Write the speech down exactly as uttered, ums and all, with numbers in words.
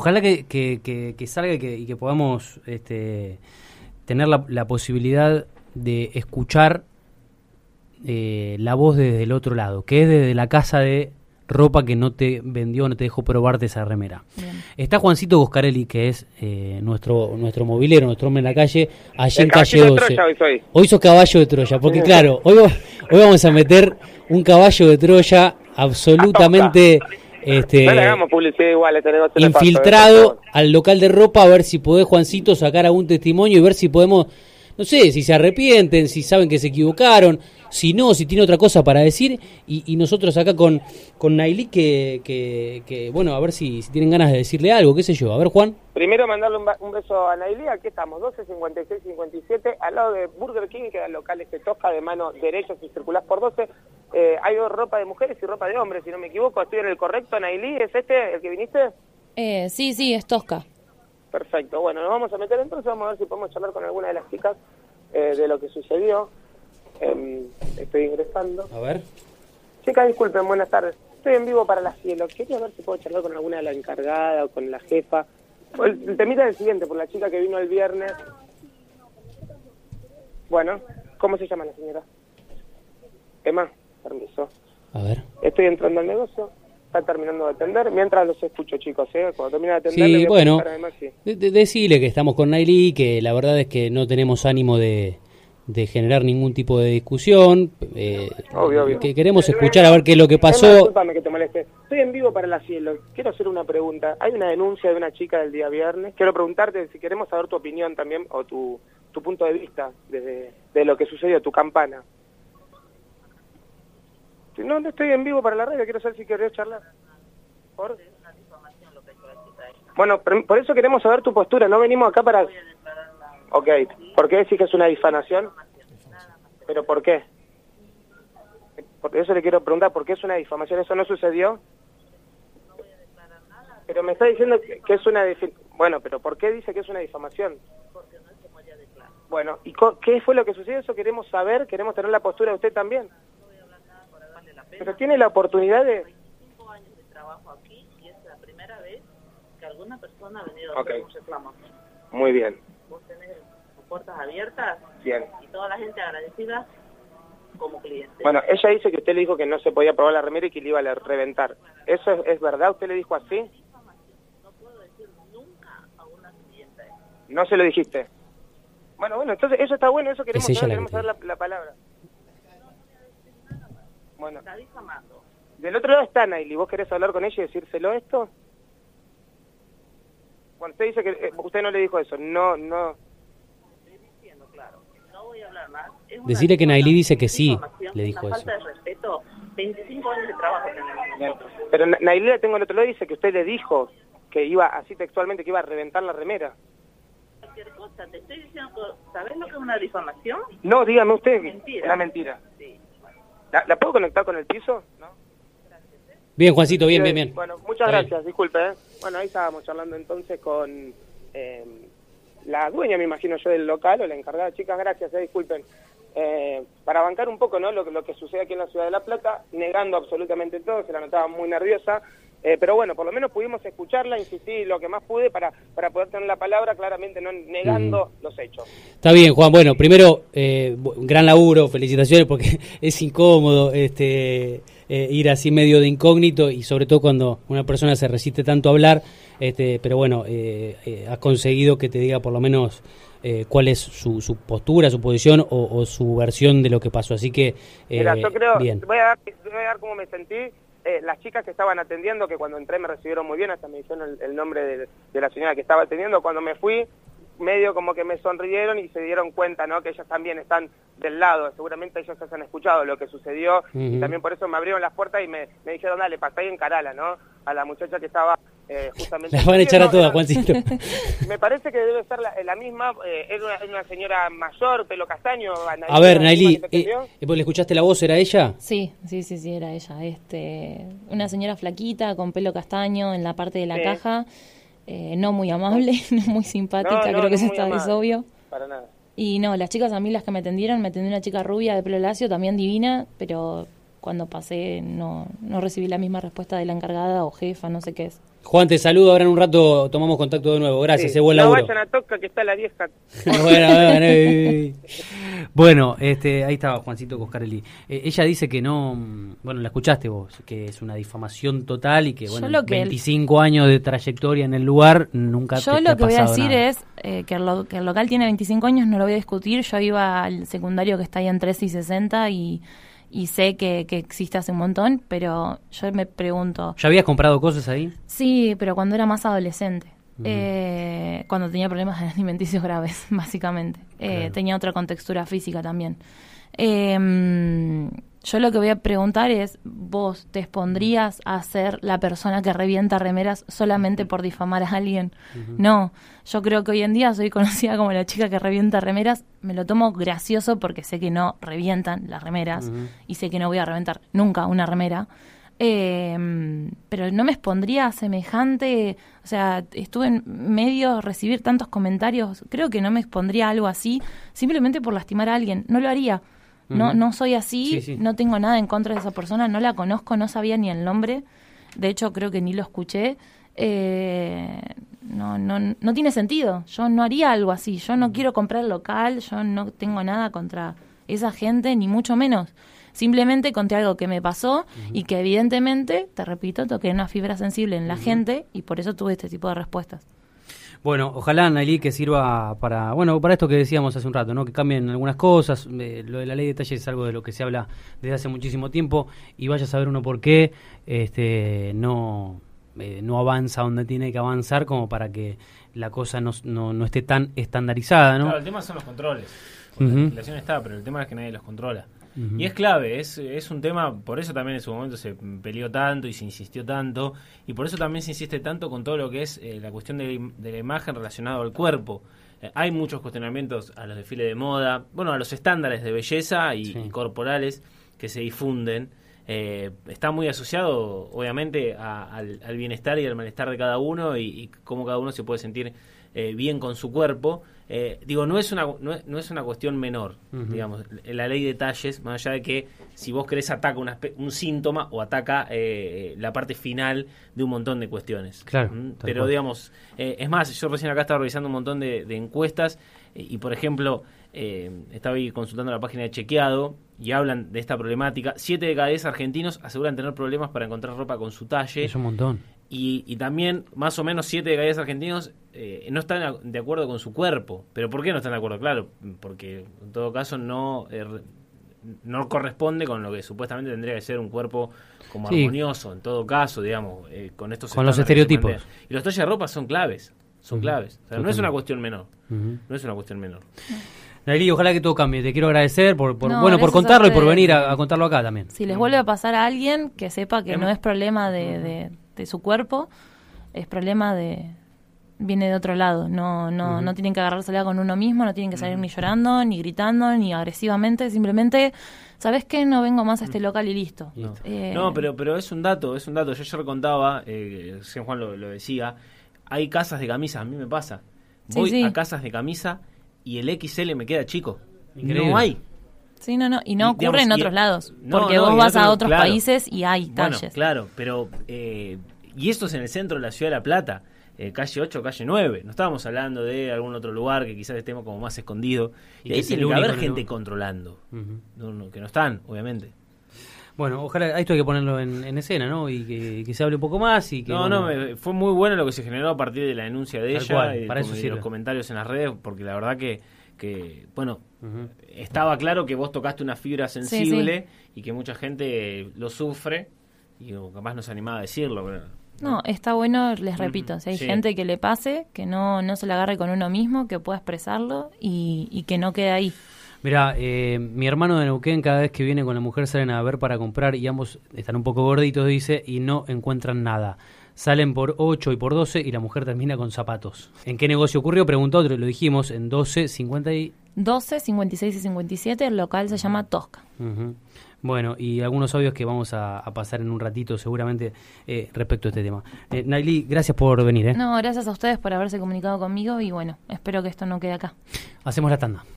ojalá que, que, que, que salga y que, y que podamos este, tener la, la posibilidad de escuchar eh, la voz desde el otro lado, que es desde la casa de ropa que no te vendió, no te dejó probarte esa remera. Bien. Está Juancito Goscarelli, que es eh, nuestro nuestro movilero, nuestro hombre en la calle, allí en calle doce. Troya, hoy, soy. hoy sos caballo de Troya, porque claro, hoy, hoy vamos a meter un caballo de Troya absolutamente este, no le hagamos publicidad igual, este negocio infiltrado paso, al local de ropa, a ver si podés, Juancito, sacar algún testimonio y ver si podemos, no sé, si se arrepienten, si saben que se equivocaron, si no, si tiene otra cosa para decir, y, y nosotros acá con, con Nailí que, que, que, bueno, a ver si, si tienen ganas de decirle algo, qué sé yo. A ver, Juan. Primero mandarle un, un beso a Nailí, aquí estamos, doce cincuenta y seis cincuenta y siete, al lado de Burger King, que da el local este Tosca de mano derecha, si circulás por doce, eh, hay ropa de mujeres y ropa de hombres, si no me equivoco, estoy en el correcto, Nailí, ¿es este el que viniste? Eh, sí, sí, es Tosca. Perfecto, bueno, nos vamos a meter entonces, vamos a ver si podemos charlar con alguna de las chicas eh, de lo que sucedió. Eh, estoy ingresando. A ver. Chicas, disculpen, buenas tardes. Estoy en vivo para la Cielo. Quería ver si puedo charlar con alguna de la encargada o con la jefa. El, el temita es el siguiente, por la chica que vino el viernes. Bueno, ¿cómo se llama la señora? Emma, permiso. A ver. Estoy entrando al negocio. Está terminando de atender. Mientras los escucho, chicos, ¿eh? Cuando termine de atender... Sí, bueno, Emma, sí. De, de, decile que estamos con Nailí, que la verdad es que no tenemos ánimo de... de generar ningún tipo de discusión, eh, obvio, obvio. que queremos escuchar a ver qué es lo que pasó. Disculpame que te moleste. Estoy en vivo para la Cielo. Quiero hacer una pregunta. Hay una denuncia de una chica del día viernes. Quiero preguntarte si queremos saber tu opinión también o tu, tu punto de vista desde de lo que sucedió, tu campana. No, no estoy en vivo para la radio. Quiero saber si querés charlar. ¿Por? Bueno, por eso queremos saber tu postura. No venimos acá para... Ok, ¿por qué decís que es una difamación? ¿Pero por qué? Por eso le quiero preguntar, ¿por qué es una difamación? ¿Eso no sucedió? Pero me está diciendo que es una... Bueno, pero ¿por qué dice que es una difamación? Porque no se podía declarar. Bueno, ¿y qué fue lo que sucedió? Eso queremos saber, queremos tener la postura de usted también. No voy a hablar nada para darle la pena. Pero tiene la oportunidad de... veinticinco años de trabajo aquí y es la primera vez que alguna persona ha venido a hacer un reclamo. Muy bien. Vos tenés las puertas abiertas. Bien. Y toda la gente agradecida como cliente. Bueno, ella dice que usted le dijo que no se podía probar la remera y que le iba a reventar. ¿Eso es, es verdad? ¿Usted le dijo así? No puedo decir nunca a una cliente. ¿No se lo dijiste? Bueno, bueno, entonces eso está bueno, eso queremos saber, queremos saber la, la palabra. Bueno. Está difamando. Del otro lado está Nailí, ¿vos querés hablar con ella y decírselo esto? Cuando usted dice que eh, usted no le dijo eso, no, no... Estoy diciendo, claro, no voy a hablar más. Decirle que Nailí dice que sí, le dijo una eso. Falta de respeto, veinticinco años de trabajo tenemos nosotros. Pero Nailí la tengo al otro lado y dice que usted le dijo que iba, así textualmente, que iba a reventar la remera. Cualquier cosa, te estoy diciendo, ¿sabés lo que es una difamación? No, dígame usted, mentira. Una mentira. Sí. ¿La, ¿La puedo conectar con el piso? ¿No? Bien, Juancito, bien, bien, bien. Bueno, muchas Está gracias, bien. disculpe. ¿eh? Bueno, ahí estábamos charlando entonces con eh, la dueña, me imagino yo, del local o la encargada. Chicas, gracias, eh, disculpen. Eh, para bancar un poco, ¿no? Lo, lo que sucede aquí en la Ciudad de La Plata, negando absolutamente todo, se la notaba muy nerviosa. Eh, pero bueno, por lo menos pudimos escucharla, insistí lo que más pude para, para poder tener la palabra, claramente no negando mm. los hechos. Está bien, Juan. Bueno, primero, eh, gran laburo, felicitaciones, porque es incómodo este eh, ir así medio de incógnito y sobre todo cuando una persona se resiste tanto a hablar, este pero bueno, eh, eh, has conseguido que te diga por lo menos eh, cuál es su, su postura, su posición o, o su versión de lo que pasó. Así que, eh, Mira, yo creo, bien. Voy, a dar, voy a dar cómo me sentí. Eh, las chicas que estaban atendiendo, que cuando entré me recibieron muy bien, hasta me dijeron el, el nombre de, de la señora que estaba atendiendo. Cuando me fui, medio como que me sonrieron y se dieron cuenta, ¿no? Que ellas también están del lado, seguramente ellos se han escuchado lo que sucedió, uh-huh. y también por eso me abrieron las puertas y me, me dijeron, dale, pasá y encarala, ¿no? A la muchacha que estaba eh, justamente... Las van a echar a todas, Juancito. Me parece que debe ser la, la misma, eh, es una, una señora mayor, pelo castaño. Nailí, a ver, Nailí, eh, ¿le escuchaste la voz? ¿Era ella? Sí, sí, sí, sí, era ella. Este, una señora flaquita, con pelo castaño en la parte de la sí. caja, eh, no muy amable, no muy simpática, no, no, creo no que eso está es obvio. Para nada. Y no, las chicas a mí las que me atendieron, me atendió una chica rubia de pelo lacio, también divina, pero cuando pasé no, no recibí la misma respuesta de la encargada o jefa, no sé qué es. Juan, te saludo, ahora en un rato tomamos contacto de nuevo. Gracias, Sí. se buen No laburo. vayan a Toca, que está la vieja. bueno, bueno, bueno, este, ahí estaba Juancito Coscarelli. Eh, ella dice que no, bueno, la escuchaste vos, que es una difamación total y que, bueno, Yo lo que veinticinco el... años de trayectoria en el lugar, nunca Yo te, te lo ha que voy a pasado decir nada. es eh, que, el lo, que el local tiene veinticinco años, no lo voy a discutir. Yo iba al secundario que está ahí en trece y sesenta y... y sé que, que existe hace un montón, pero yo me pregunto... ¿Ya habías comprado cosas ahí? Sí, pero cuando era más adolescente, Uh-huh. eh, cuando tenía problemas alimenticios graves, básicamente. Eh, Claro. Tenía otra contextura física también. Eh, yo lo que voy a preguntar es, ¿vos te expondrías a ser la persona que revienta remeras solamente por difamar a alguien? Uh-huh. No, yo creo que hoy en día soy conocida como la chica que revienta remeras. Me lo tomo gracioso porque sé que no revientan las remeras Uh-huh. y sé que no voy a reventar nunca una remera. Eh, pero no me expondría a semejante, o sea, estuve en medio de recibir tantos comentarios, creo que no me expondría a algo así simplemente por lastimar a alguien, no lo haría. No, Ujú. no soy así, Sí, sí. no tengo nada en contra de esa persona, no la conozco, no sabía ni el nombre, de hecho creo que ni lo escuché. Eh, no, no, no tiene sentido, yo no haría algo así, yo no quiero comprar local, yo no tengo nada contra esa gente, ni mucho menos. Simplemente conté algo que me pasó uh-huh. y que evidentemente, te repito, toqué una fibra sensible en la uh-huh. gente y por eso tuve este tipo de respuestas. Bueno, ojalá, Nayli, que sirva para, bueno, para esto que decíamos hace un rato, ¿no? Que cambien algunas cosas. Eh, lo de la ley de talles es algo de lo que se habla desde hace muchísimo tiempo y vaya a saber uno por qué este, no, eh, no avanza donde tiene que avanzar como para que la cosa no, no, no esté tan estandarizada, ¿no? Claro, el tema son los controles. Uh-huh. La legislación está, pero el tema es que nadie los controla. Uh-huh. Y es clave, es, es un tema, por eso también en su momento se peleó tanto y se insistió tanto, y por eso también se insiste tanto con todo lo que es eh, la cuestión de, de la imagen relacionada al cuerpo. Eh, hay muchos cuestionamientos a los desfiles de moda, bueno, a los estándares de belleza y, sí. y corporales que se difunden. Eh, está muy asociado, obviamente, a, al, al bienestar y al malestar de cada uno y, y cómo cada uno se puede sentir eh, bien con su cuerpo. Eh, digo, no es una no es, no es una cuestión menor, uh-huh. digamos, la ley de talles, más allá de que si vos querés ataca una, un síntoma o ataca eh, la parte final de un montón de cuestiones. Claro. ¿Mm? Pero cual. digamos, eh, es más, yo recién acá estaba revisando un montón de, de encuestas eh, y por ejemplo, eh, estaba ahí consultando la página de Chequeado y hablan de esta problemática. Siete de cada diez argentinos aseguran tener problemas para encontrar ropa con su talle. Es un montón. Y, y también, más o menos, siete de cada diez argentinos eh, no están de acuerdo con su cuerpo. ¿Pero por qué no están de acuerdo? Claro, porque en todo caso no eh, no corresponde con lo que supuestamente tendría que ser un cuerpo como sí. armonioso, en todo caso, digamos, eh, con estos con los estereotipos. Y los talles de ropa son claves, son uh-huh. claves. O sea, no es una cuestión menor. Uh-huh. No es una cuestión menor. Nayli, ojalá que todo cambie. Te quiero agradecer por, por no, bueno por contarlo y por venir a, a contarlo acá también. Si les vuelve a pasar a alguien, que sepa que no es problema de, de, de su cuerpo, es problema de viene de otro lado. No no uh-huh. no tienen que agarrársela con uno mismo, no tienen que salir uh-huh. ni llorando, ni gritando, ni agresivamente. Simplemente, ¿sabes qué? No vengo más a este local y listo. No, eh, no pero pero es un dato, es un dato. Yo ayer contaba, eh, Juan lo, lo decía, hay casas de camisas, a mí me pasa. Voy sí, sí. a casas de camisa y el equis ele me queda chico. Increíble. No hay. Sí, no, no. Y no y, ocurre digamos, en otros y, lados. No, porque no, vos vas otro, a otros claro. países y hay bueno, talles. Claro, pero... Eh, y esto es en el centro de la ciudad de La Plata. Eh, calle ocho, calle nueve. No estábamos hablando de algún otro lugar que quizás estemos como más escondido. Y, y ahí tiene que haber gente no. controlando. Uh-huh. No, no, que no están, obviamente. Bueno, ojalá esto hay que ponerlo en, en escena, ¿no? Y que, que se hable un poco más y que... No, bueno, no, me, fue muy bueno lo que se generó a partir de la denuncia de ella cual, y, para eso y sirve. los comentarios en las redes, porque la verdad que, que bueno, uh-huh. estaba claro que vos tocaste una fibra sensible sí, sí. y que mucha gente lo sufre y capaz no se animaba a decirlo, pero... No, está bueno, les repito, si hay sí. gente que le pase, que no, no se la agarre con uno mismo, que pueda expresarlo y, y que no quede ahí. Mirá, eh, mi hermano de Neuquén cada vez que viene con la mujer salen a ver para comprar y ambos están un poco gorditos, dice, y no encuentran nada. Salen por ocho y por doce y la mujer termina con zapatos. ¿En qué negocio ocurrió? Preguntó otro, lo dijimos, en doce, cincuenta y... doce, cincuenta y seis y cincuenta y siete, el local se llama Tosca. Uh-huh. Bueno, y algunos audios que vamos a, a pasar en un ratito seguramente eh, respecto a este tema. Eh, Nayli, gracias por venir. ¿eh? No, gracias a ustedes por haberse comunicado conmigo y bueno, espero que esto no quede acá. Hacemos la tanda.